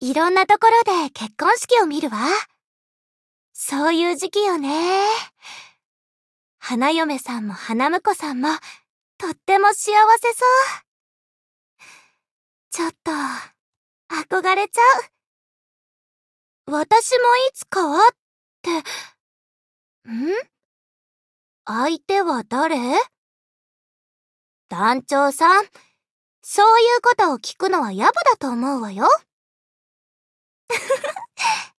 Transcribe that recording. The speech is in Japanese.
いろんなところで結婚式を見るわ。そういう時期よね。花嫁さんも花婿さんも、とっても幸せそう。ちょっと、憧れちゃう。私もいつかはって、相手は誰？団長さん、そういうことを聞くのは野暮だと思うわよ。